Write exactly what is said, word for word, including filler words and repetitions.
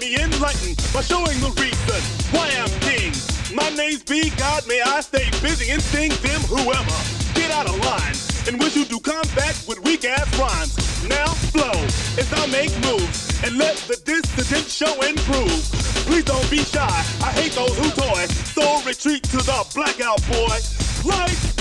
me enlightened by showing the reason why I'm king. My name's B. God, may I stay busy and sting them whoever. Get out of line and wish you do combat with weak ass rhymes. Now flow as I make moves and let the dissident show and prove. Please don't be shy, I hate those who toy, so retreat to the blackout boy. Lights